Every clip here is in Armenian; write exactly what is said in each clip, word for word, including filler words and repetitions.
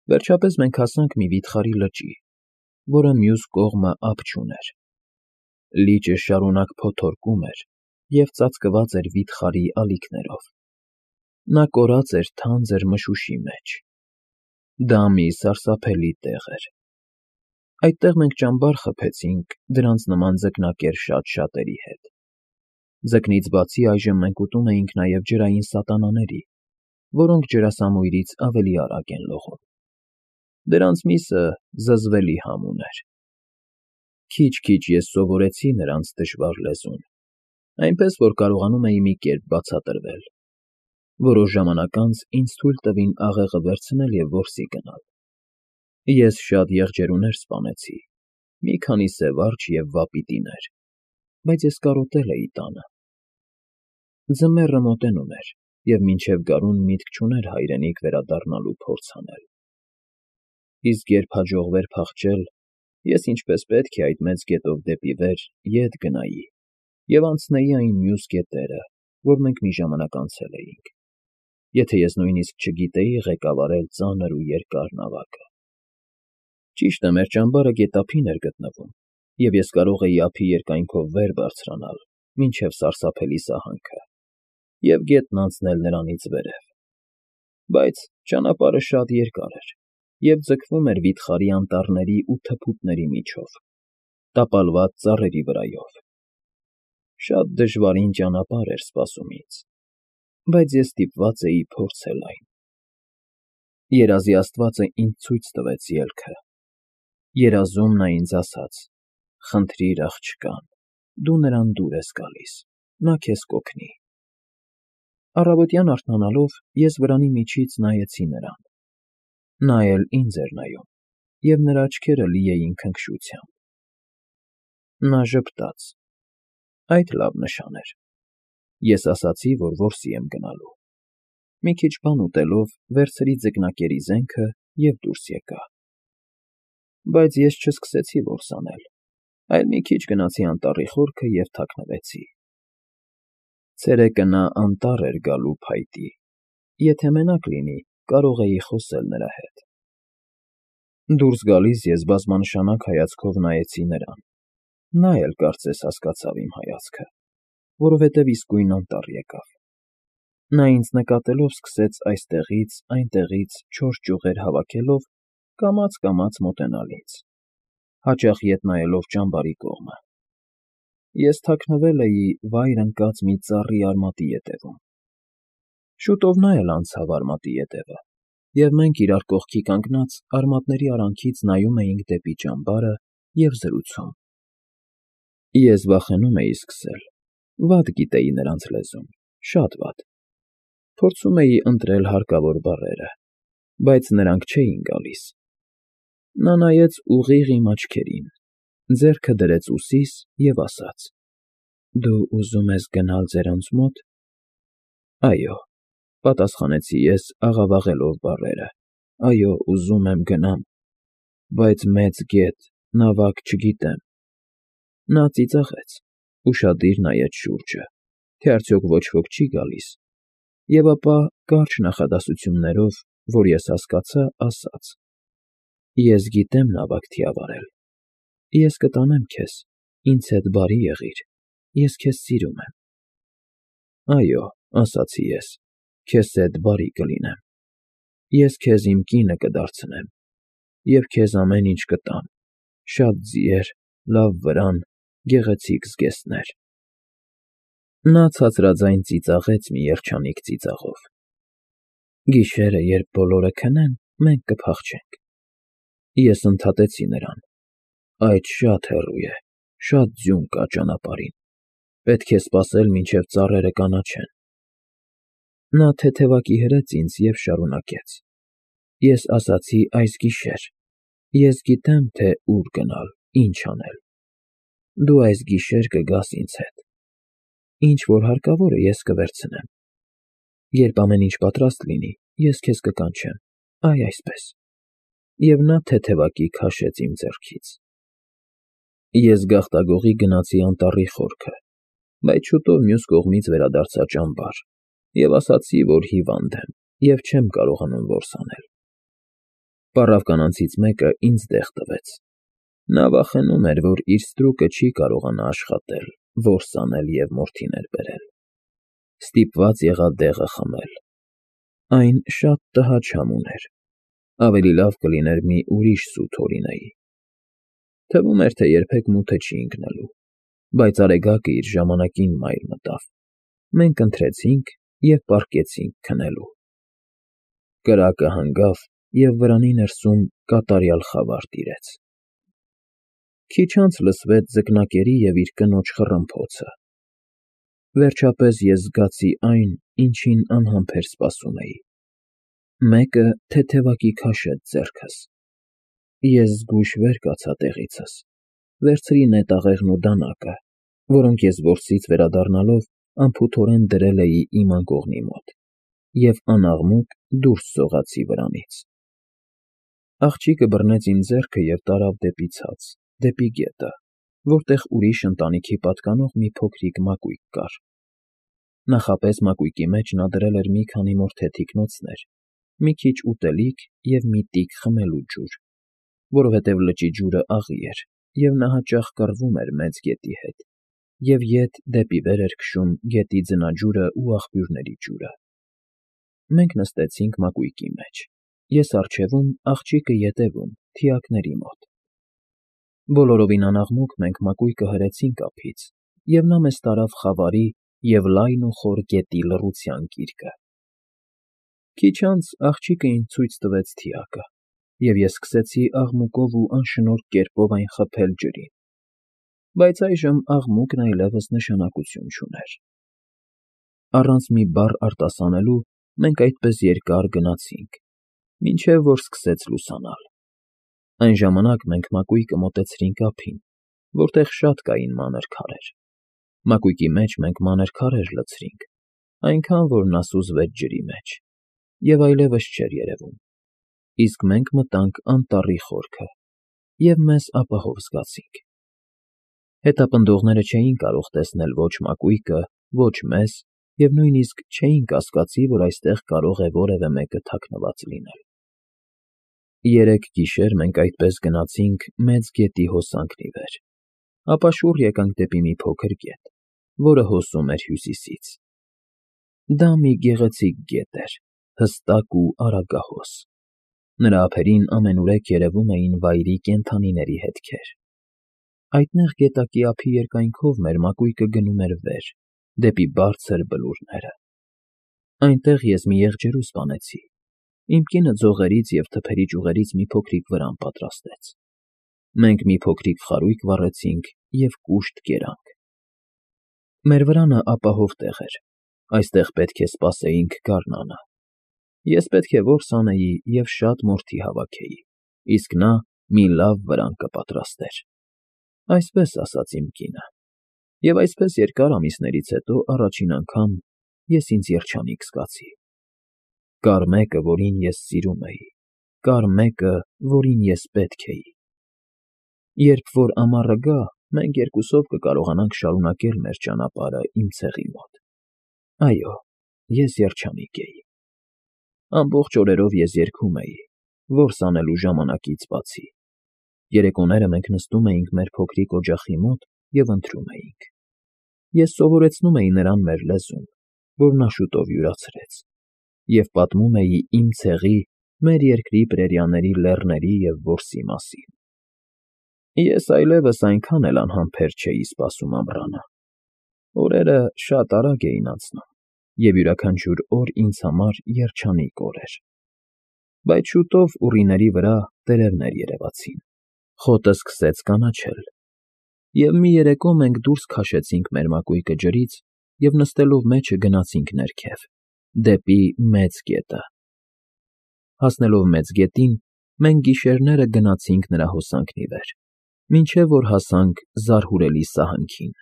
Վերջապես մենք հասանք մի վիթխարի լճի, որը մյուս կողմը ափ չուներ։ Լիճը շարունակ փոթորկում էր և ծածկված էր վիթխարի ալիքներով։ Նա կորած էր թանձր մշուշի մեջ։ Դա մի սարսափելի տեղ էր։ Այդտեղ մենք ճամբար խփեցինք դրանց նման ձկնակեր շատ֊շատերի հետ։ Ձկնից բացի այժմ մենք ուտում էինք նաև ջրային սատանաների, որոնք ջրասամույրից ավելի արագ են լողում։ Դրանց միսը զզվելի համ ուներ։ Քիչ֊քիչ ես սովորեցի նրանց դժվար լեզուն, այնպես որ կարողանում էի մի կերպ բացատրվել։ Որոշ ժամանակ անց ինձ թույլ տվին աղեղը վերցնել և որսի գնալ։ Ես շատ եղջերուներ սպանեցի, մի քանի սևառչ և վապիտիներ, բայց ես կարոտել էի տանը։ Ձմեռը մոտենում էր, և մինչև գարուն միտք չուներ հայրենիք վերադառնալու փորձ անել։ Իսկ երբ հաջողվեր փախչել, ես ինչպես պետք է այդ մեծ գետով դեպի վեր ետ գնայի և անցնեի այն մյուս գետերը, որ մենք մի ժամանակ անցել էինք, եթե ես նույնիսկ չգիտեի ղեկավարել ծանր ու երկար նավակը։ Ճիշտ է, մեր ճամբարը գետափին էր գտնվում, և ես կարող էի ափի երկայնքով վեր բարձրանալ մինչև սարսափելի սահանքը և գետն անցնել նրանից վերև։ Բայց ճանապարհը շատ երկար էր և ձգվում էր վիթխարի անտառների ու թփուտների միջով, տապալված ծառերի վրայով։ Շատ դժվարին ճանապարհ էր սպասում ինձ, բայց ես ստիպված էի փորձել այն։ Երազի աստվածը ինձ ցույց տվեց ելքը։ Երազում նա ինձ ասաց. «Խնդրիր աղջկան, դու նրան դուր ես գալիս, նա քեզ կօգնի»։ Առավոտյան արթնանալով ես վրանի միջից նայեցի նրան։ Նա էլ ինձ էր նայում, և նրա աչքերը լի էին քնքշությամբ։ Նա ժպտաց։ Այդ լավ նշան էր։ Ես ասացի, որ որսի եմ գնալու։ Մի քիչ բան ուտելով վերցրի ձկնակերի զենքը և դուրս եկա։ Բայց ես չսկսեցի որս անել, այլ մի քիչ գնացի անտառի խորքը և թաքնվեցի։ Ցերեկը նա անտառ էր գալու փայտի, եթե մենակ լինի, կարող էի խոսել նրա հետ։ Դուրս գալիս ես բազմանշանակ հայացքով նայեցի նրան։ Նա էլ կարծես հասկացավ իմ հայացքը, որովհետև իսկույն անտառ եկավ։ Նա ինձ նկատելով սկսեց այստեղից, այնտեղից չորս ճյուղեր հավաքելով կամաց֊կամաց մոտենալ ինձ, հաճախ ետ նայելով ճամբարի կողմը։ Ես թաքնվել էի վայր ընկած մի ծառի արմատի ետևում։ Շուտով նա էլ անցավ արմատի ետևը, և մենք իրար կողքի կանգնած արմատների արանքից նայում էինք դեպի ճամբարը և զրուցում։ Ես վախենում էի սկսել, վատ գիտեի նրանց լեզուն, շատ վատ։ Փորձում էի ընտրել հարկավոր բառերը, բայց նրանք չէին գալիս։ Նա նայեց ուղիղ իմ աչքերին, ձեռքը դրեց ուսիս և ասաց. «Դու ուզում ես գնալ ձերանց մոտ»։ «Այո», պատասխանեցի ես աղավաղելով բառերը, «այո, ուզում եմ գնամ, բայց մեծ գետ, նավակ չգիտեմ»։ Նա ծիծաղեց, ուշադիր նայեց շուրջը, թե արդյոք ոչ ոք չի գալիս, և ապա կարճ նախադասություններով, որ ես հասկացա, ասաց. «Ես գիտեմ նավակ թիավարել։ Ես կտանեմ քեզ, ինձ հետ բարի եղիր, ես քեզ սիրում եմ»։ «Այո», ասացի ես, «քեզ հետ բարի կլինեմ։ Ես քեզ իմ կինը կդարձնեմ և քեզ ամեն ինչ կտամ՝ շատ ձիեր, լավ վրան, գեղեցիկ զգեստներ»։ Նա ցածրաձայն ծիծաղեց մի երջանիկ ծիծաղով։ «Գիշերը, երբ բոլորը քնեն, մենք կփախչենք»։ Ես ընդհատեցի նրան. «Այդ շատ հեռու է, շատ ձյուն կա ճանապարհին, պետք է սպասել, մինչև ծառերը կանաչեն»։ Նա թեթևակի հրեց ինձ և շարունակեց. «Ես ասացի այս գիշեր, ես գիտեմ, թե ուր գնալ, ինչ անել։ Դու այս գիշեր կգաս ինձ հետ։ Ինչ որ հարկավոր է, ես կվերցնեմ։ Երբ ամեն ինչ պատրաստ լինի, ես քեզ կկանչեմ, այ այսպես»։ Եվ նա թեթևակի քաշեց իմ ձեռքից։ Ես գաղտագողի գնացի անտառի խորքը, բայց շուտով մյուս կողմից վերադարձա ճամբար և ասացի, որ հիվանդ եմ և չեմ կարողանում որս անել։ Պառավ կանանցից մեկը ինձ դեղ տվեց. նա վախենում էր, որ իր ստրուկը չի կարողանա աշխատել, որս անել և մորթիներ բերել, ստիպված եղա դեղը խմել, այն շատ տհաճ ուներ, ավելի լավ կլիներ մի ուրիշ սուտ հորինեի, թվում էր, թե երբեք մութը չի ընկնելու, բայց արեգակը իր ժամանակին մայր մտավ, մենք ընթրեցինք և պառկեցինք քնելու, կրակը հանգավ և վրանի ներսում կատարյալ խավար տիրեց, քիչ անց լսվեց ձկնակերի և իր կնոջ խռմփոցը, վերջապես ես զգացի այն, ինչին անհամբեր սպասում էի, մեկը թեթևակի քաշեց ձեռքս, ես զգույշ վեր կացա տեղիցս, վերցրի նետաղեղն ու դանակը, որոնք ես որսից վերադառնալով անփութորեն դրել էի իմ անկողնի մոտ և անաղմուկ դուրս սողացի վրանից, աղջիկը բռնեց իմ ձեռքը և տարավ դեպի ցած, դեպի գետը, որտեղ ուրիշ ընտանիքի պատկանող մի փոքրիկ մակույկ կար, նախապես մակույկի մեջ նա դրել էր մի քանի մոր թեթիկնոցներ, մի քիչ ուտելիք և մի տիկ խմելու ջուր, որովհետև լճի ջուրը աղի էր, և նա հաճախ կռվում էր մեծ գետի հետ, և ետ դեպի վեր էր քշում գետի ձնաջուրն ու աղբյուրների ջուրը, մենք նստեցինք մակույկի մեջ, ես առջևում, աղջիկը ետևում, թիակների մոտ, բոլորովին անաղմուկ մենք մակույկը հրեցինք ափից, և նա մեզ տարավ խավարի և լայն ու խոր գետի լռության գիրկը, քիչ անց աղջիկը ինձ ցույց տվեց թիակը, և ես սկսեցի աղմուկով ու անշնորհ կերպով այն խփել ջրին, բայց այժմ աղմուկն այլևս նշանակություն չուներ, առանց մի բառ արտասանելու մենք այդպես երկար գնացինք, մինչև որ սկսեց լուսանալ, այն ժամանակ մենք մակույկը մոտեցրինք ափին, որտեղ շատ կային մանր քարեր, մակույկի մեջ մենք մանր քարեր լցրինք, այնքան, որ նա սուզվեց ջրի մեջ, և այլևս չէր երևում, իսկ մենք մտանք անտառի խորքը և մեզ ապահով զգացինք, հետապնդողները չէին կարող տեսնել ոչ մակույկը, ոչ մեզ և նույնիսկ չէին կասկածի, որ այստեղ կարող է որևէ մեկը թաքնված լինել, երեք գիշեր մենք այդպես գնացինք մեծ գետի հոսանքն ի վեր, ապա շուռ եկանք դեպի մի փոքր գետ, որը հոսում էր հյուսիսից, դա մի գեղեցիկ գետ էր, հստակ ու արագահոս, նրա ափերին ամենուրեք երևում էին վայրի կենդանիների հետքեր, այդտեղ գետակի ափի երկայնքով մեր մակույկը գնում էր վեր, դեպի բարձր բլուրները, այնտեղ ես մի եղջերու սպանեցի, իմ կինը ձողերից և թփերի ճյուղերից մի փոքրիկ վրան պատրաստեց, մենք մի փոքրիկ խարույկ վառեցինք և կուշտ կերանք, մեր վրանը ապահով տեղ էր, այստեղ պետք է սպասեինք գարնանը, ես պետք է որս անեի և շատ մորթի հավաքեի, իսկ նա մի լավ վրան կպատրաստեր, այսպես ասաց իմ կինը, և այսպես երկար ամիսներից հետո առաջին անգամ ես ինձ երջանիկ զգացի, կար մեկը, որին ես սիրում էի, կար մեկը, որին ես պետք էի, երբ որ ամառը գա, մենք երկուսով կկարողանանք շարունակել մեր ճանապարհը իմ ցեղի մոտ, այո, ես երջանիկ էի, ամբողջ օրերով ես երգում էի, որս անելու ժամանակից բացի, երեկոները մենք նստում էինք մեր փոքրիկ օջախի մոտ և ընթրում էինք, ես սովորեցնում էի նրան մեր լեզուն, որ նա շուտով յուրացրեց, և պատմում էի իմ ցեղի, մեր երկրի պրերիաների լեռների և որսի մասին, ես այլևս այնքան էլ անհամբեր չէի սպասում ամռանը, օրերը շատ արագ էին անցնում, և յուրաքանչյուր օր ինձ համար երջանիկ օր էր, բայց շուտով ուռիների վրա տերևներ երևացին, խոտը սկսեց կանաչել, և մի երեկո մենք դուրս քաշեցինք մեր մակույկը ջրից և նստելով մեջը գնացինք ներքև, դեպի մեծ գետը, հասնելով մեծ գետին, մենք գիշերները գնացինք նրա հոսանքն ի վեր, մինչև որ հասանք զարհուրելի սահնքին,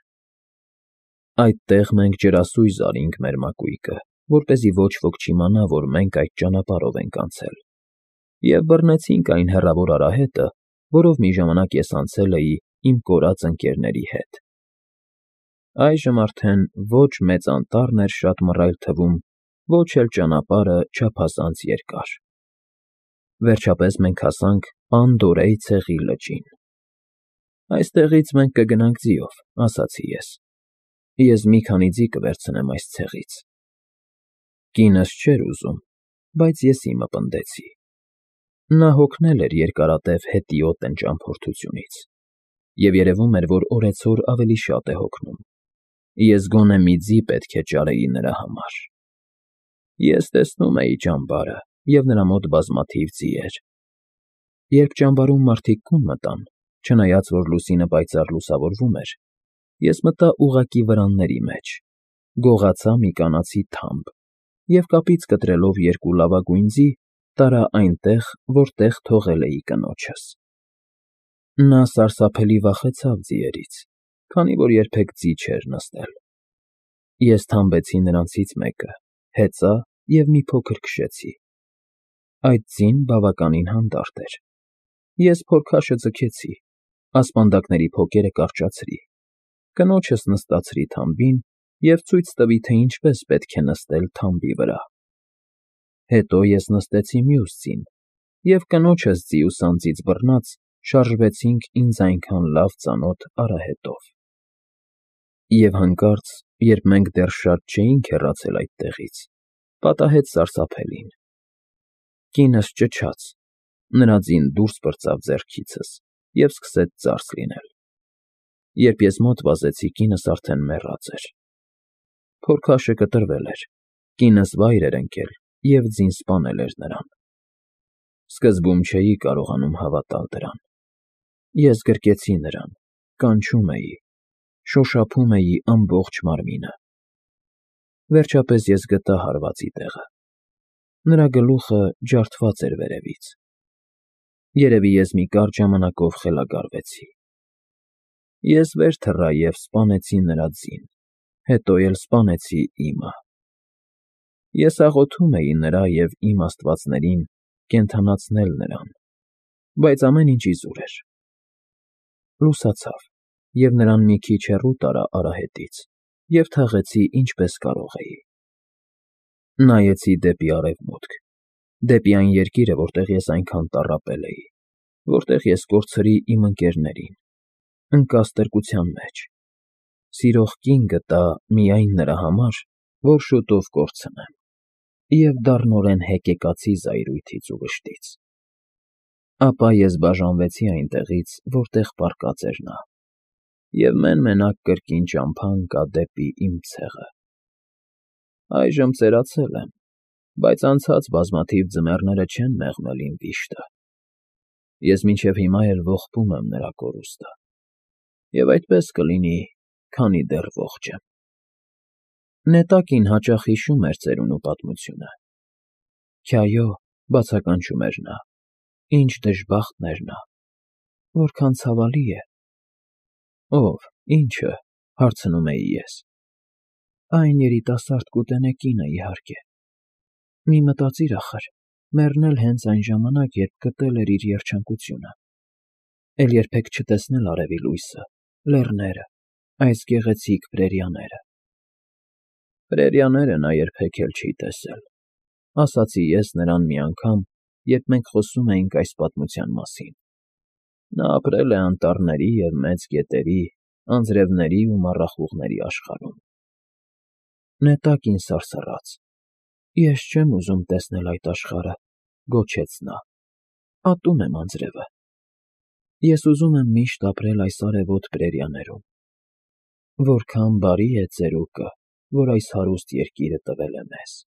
այդտեղ մենք ջրասույզ արինք մեր մակույկը, որպեսզի ոչ ոք չիմանա, որ մենք այդ ճանապարհով ենք անցել, և բռնեցինք այն հեռավոր արահետը, որով մի ժամանակ ես անցել էի իմ կորած ընկերների հետ, այժմ արդեն ոչ մեծ անտառն էր շատ մռայլ թվում, ոչ էլ ճանապարհը չափազանց երկար, Վերջապես մենք հասանք Անդորեի ցեղի լճին։ Այստեղից մենք կգնանք ձիով, ասացի ես։ Ես մի քանի ձի կվերցնեմ այս ցեղից։ Կինս չէր ուզում, բայց ես իմը պնդեցի։ Նա հոգնել էր երկարատև հետիոտն ճամփորդությունից, և երևում էր, որ օրեցօր ավելի շատ է հոգնում։ Ես գոնե մի ձի պետք է ճարեի նրա համար։ Ես տեսնում էի ճամբարը և նրա մոտ բազմաթիվ ձիեր։ Երբ ճամբարում մարդիկ կում մտան, չնայած որ լուսինը պայծառ լուսավորվում էր, ես մտա ուղղակի վրանների մեջ, գողացա մի կանացի թամբ և կապից կտրելով երկու լավագույն ձի, տարա այնտեղ, որտեղ թողել էի կնոջս։ Նա սարսափելի վախեցավ ձիերից, քանի որ երբեք ձի չէր նստել։ Ես թամբեցի նրանցից մեկը, հեծա և մի փոքր քշեցի։ Այդ ձին բավականին հանդարտ էր։ Ես փորքաշը ձգեցի, ասպանդակների փոկերը կարճացրի, կնոջս նստացրի թամբին և ցույց տվի, թե ինչպես պետք է նստել թամբի վրա։ Հետո ես նստեցի մյուս ձին, և կնոջս ձի ու սանձից բռնած շարժվեցինք ինձ այնքան լավ ծանոթ արահետով։ Եվ հանկարծ, երբ մենք դեռ շատ չէինք հեռացել այդ տեղից, պատահեց սարսափելին։ Կինս ճչաց, նրա ձին դուրս պրծավ ձեռքիցս և սկսեց ծարս լինել։ Երբ ես մոտ վազեցի, կինս արդեն մեռած էր։ Փորքաշը կտրվել էր, կինս վայր էր ընկել և ձին սպանել էր նրան։ Սկզբում չէի կարողանում հավատալ դրան։ Ես գրկեցի նրան, կանչում էի, շոշափում էի ամբողջ մարմինը։ Վերջապես ես գտա հարվածի տեղը։ Նրա գլուխը ջարդված էր վերևից։ Երևի ես մի կարճ ժամանակով խելագարվեցի։ Ես վեր թռա և սպանեցի նրա ձին, հետո էլ սպանեցի իմը։ Ես աղոթում էի նրա և իմ աստվածներին կենդանացնել նրան, բայց ամեն ինչ իզուր էր։ Լուսացավ, և նրան մի քիչ հեռու տարա արահետից և թաղեցի ինչպես կարող էի։ Նայեցի դեպի արևմուտք, դեպի այն երկիրը, որտեղ ես այնքան տառապել էի, որտեղ ես կորցրի իմ ընկերներին, ընկա ստրկության մեջ, սիրող կին գտա միայն նրա համար, որ շուտով կորցնեմ, և դառնորեն հեկեկացի զայրույթից ու վշտից։ Ապա ես բաժանվեցի այնտեղից, որտեղ պառկած էր նա, և մեն֊մենակ կրկին ճամփա ընկա դեպի իմ ցեղը։ Այժմ ծերացել եմ, բայց անցած բազմաթիվ ձմեռները չեն մեղմել իմ վիշտը։ Ես մինչև հիմա էլ ողբում եմ նրա կորուստը, և այդպես կլինի, քանի դեռ ողջ եմ։ Նետակին հաճախ հիշում էր ծերունու պատմությունը։ «Քյայո», բացականչում էր նա, «ինչ դժբախտն էր նա, որքան ցավալի է»։ Ո՞վ, ի՞նչը, հարցնում էի ես։ Այն երիտասարդ կուտենեկինը, իհարկե։ Մի մտածիր ախր, մեռնել հենց այն ժամանակ, երբ գտել էր իր երջանկությունը, էլ երբեք չտեսնել արևի լույսը, լեռները, այս գեղեցիկ prairie-ները։ Prairie-ները նա երբեք էլ չի տեսել, ասացի ես նրան մի անգամ, երբ մենք խոսում էինք այս պատմության մասին։ Նա ապրել է անտառների և մեծ գետերի, անձրևների ու մառախուղների աշխարհում։ Նետակին սարսռաց։ Ես չեմ ուզում տեսնել այդ աշխարհը, գոչեց նա, ատում եմ անձրևը։ Ես ուզում եմ միշտ ապրել այս արևոտ prairie-ներում։ Որքան բարի է ծերուկը, որ այս հարուստ երկիրը տվել է մեզ։